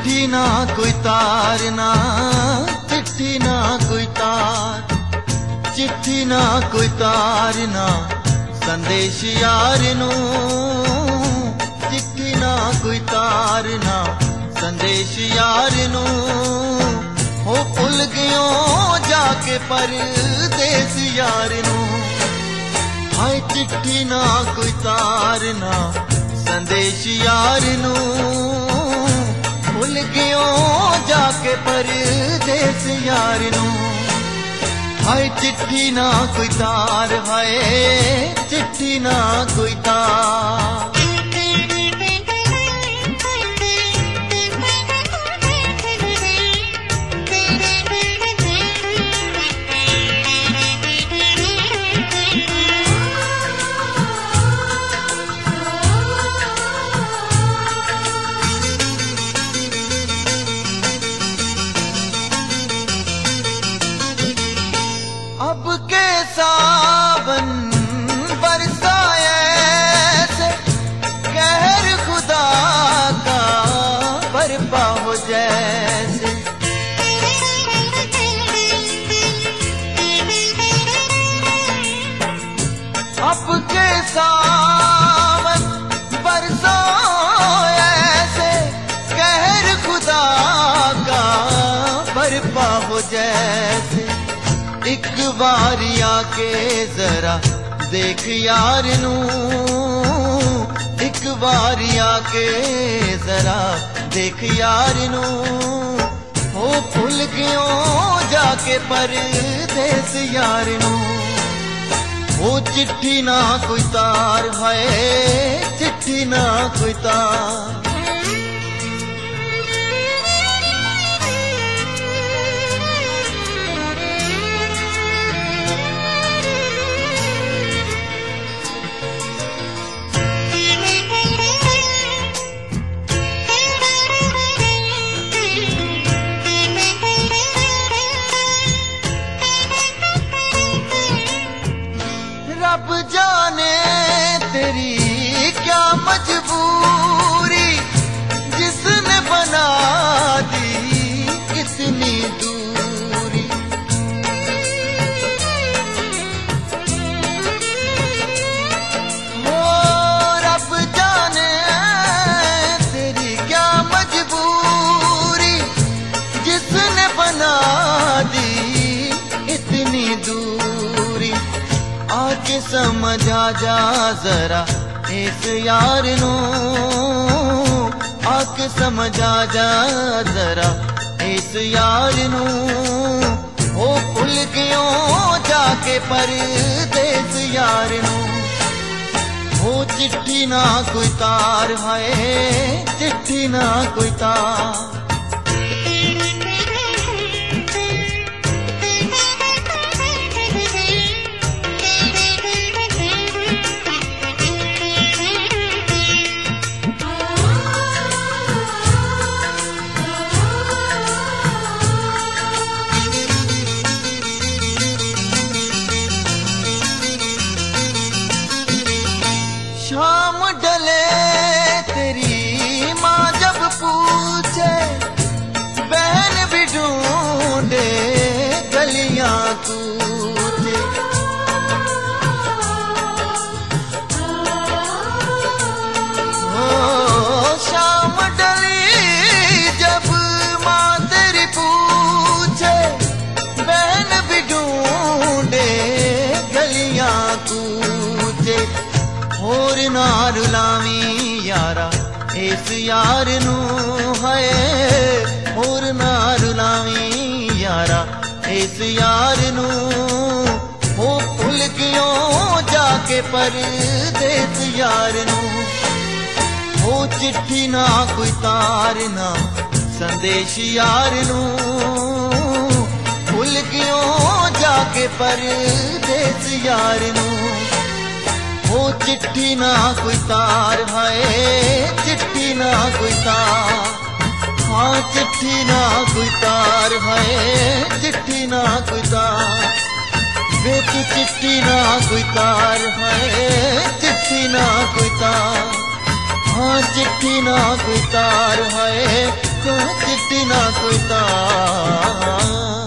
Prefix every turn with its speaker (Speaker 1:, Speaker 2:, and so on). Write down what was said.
Speaker 1: चिट्ठी ना कोई तार ना, चिट्ठी ना कोई तार, चिट्ठी ना कोई तार ना, संदेश यार नू, चिट्ठी ना कोई तार ना, संदेश यार नू, हो भुल गयो जाके परदेस यार नू। हाय चिट्ठी ना कोई तार ना, संदेश यार नू, भुल गयो जाके परदेस यार नू। हाय चिट्ठी ना कोई तार, हाय चिट्ठी ना कोई तार। अब के सावन बरसाए से कहर खुदा का बरपा हो जैसे। अब के सावन बरसाए से कहर खुदा का बरपा हो जैसे। एक बारी आके जरा देख यार नू, एक बारी आके जरा देख यार नू, हो भूल गयो जाके परदेस यार नू। हो चिट्ठी ना कोई तार, है चिट्ठी ना कोई तार। रब जाने तेरी क्या मजबूरी, जिसने बना दी इतनी दूरी। ओ रब जाने तेरी क्या मजबूरी, जिसने बना दी इतनी दूरी। आके समझ आ जा जरा इस यार नू, आके समझ आ जा जरा इस यार नू, हो भूल गयो जाके परदेस यार नू। हो चिट्ठी ना कोई तार, है चिट्ठी ना कोई तार। शाम डले तेरी माँ जब पूछे, बहन भी ढूंढे गलियां कूचे। ओ शाम डली जब माँ तेरी पूछे, बहन भी ढूंढे गलियां कूचे। होर ना रुलावी यारा इस यार नू, है होर ना रुलावी यारा इस यार नू, हो भूल गयो जाके परदेस यार नू। हो चिट्ठी ना कोई तार ना, संदेश यार नू, भूल गयो जाके परदेस यार नू। हो चिट्ठी ना कोई तार, है चिट्ठी ना कोई तार। हाँ चिट्ठी ना कोई तार, है चिट्ठी ना कोई तार। वे तू चिट्ठी ना कोई तार, है चिट्ठी ना कोई तार। हाँ चिट्ठी ना कोई तार, है चिट्ठी ना कोई तार।